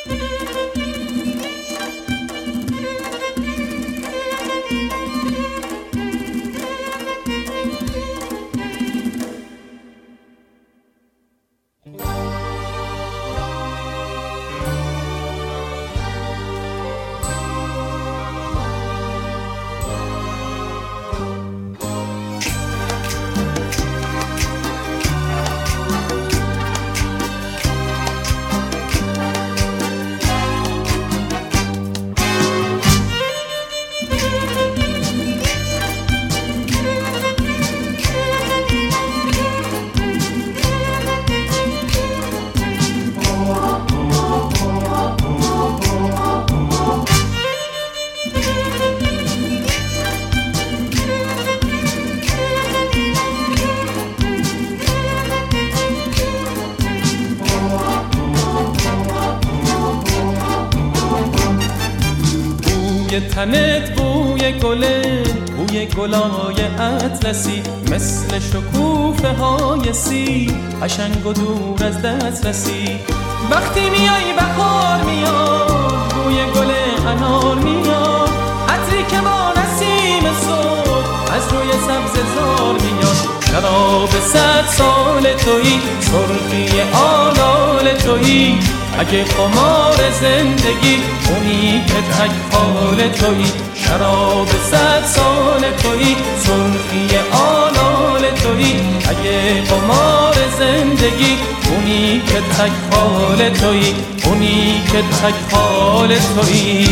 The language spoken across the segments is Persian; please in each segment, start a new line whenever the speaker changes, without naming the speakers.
تنت بوی گله، بوی گلای اطلسی، مثل شکوفه های سی، قشنگ و دور از دسترسی. وقتی میای بهار میاد، بوی گل انار میاد، عطری که با نسیم صبح از روی سبززار میاد. شراب 100 سال تویی، سرخی آلال تویی، اگه قمار زندگی اونی که تک حال تویی. شراب 100 سال تویی، سرخی آلال تویی، اگه قمار زندگی اونی که تک حال تویی، اونی که تک حال تویی.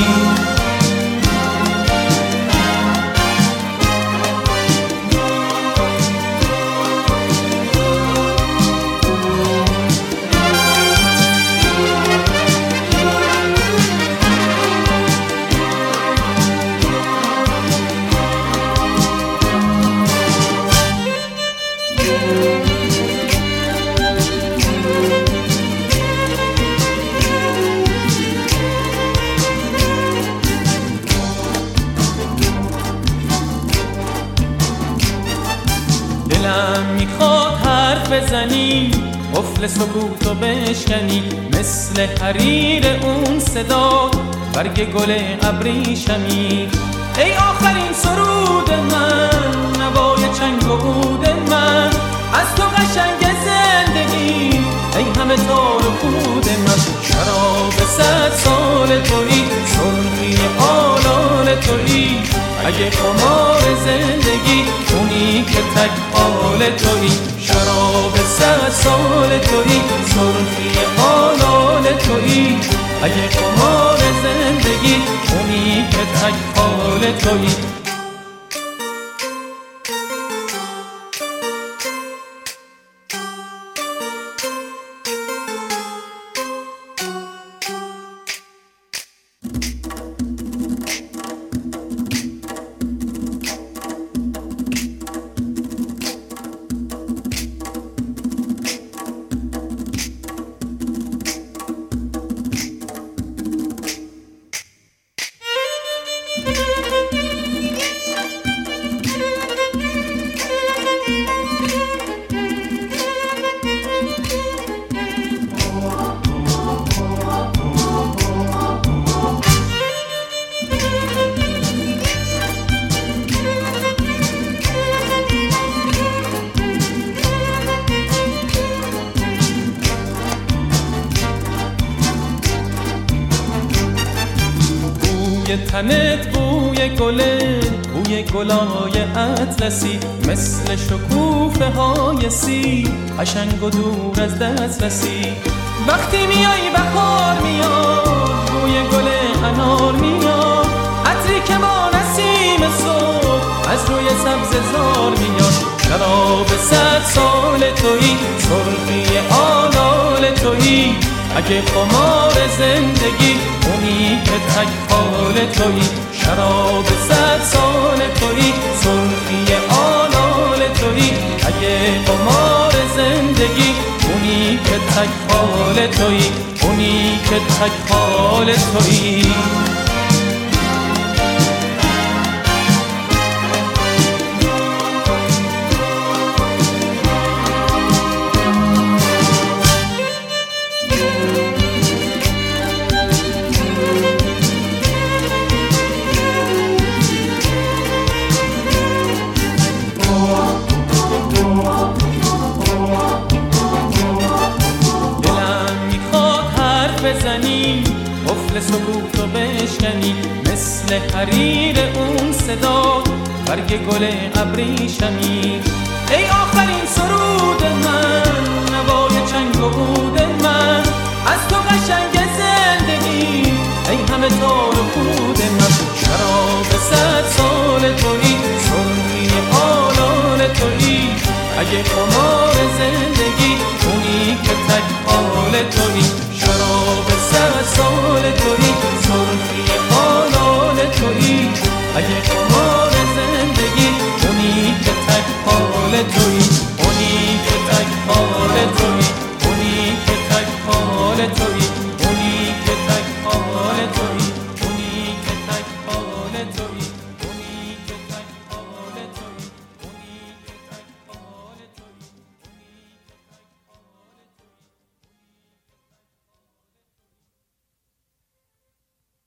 دلم میخواد حرف بزنی، قفل سکوتو بشکنی، مثل حریر اون صدا برگ گل ابریشمی. ای آخرین سرود من، نوای چنگ و عود من، از تو قشنگ زندگی، ای همه تار و پود من. شراب 100 سال تویی، سرخی آلال تویی، اگه قمار زندگی اونی که تک حال تویی. شراب 100 سال تویی، سرخی آلال تویی، اگه قمار زندگی اونی که تک حال تویی. بوی تنت بوی گله، بوی گلای اطلسی، مثل شکوفه های سی، قشنگ و دور از دسترسی. وقتی میای بهار میاد، بوی گل انار میاد، عطری که با نسیم صبح از روی سبززار میاد. شراب 100 سال تویی، سرخی آلال تویی، اگه قمار زندگی اونی که تک حال تویی. شراب 100 سال تویی، سرخی آلال تویی، اگه قمار زندگی اونی که تک حال تویی، اونی که تک حال تویی. بزنی قفل سکوت رو بشکنی مثل حریر اون صدا برگ گل ابریشمی ای آخرین سرود من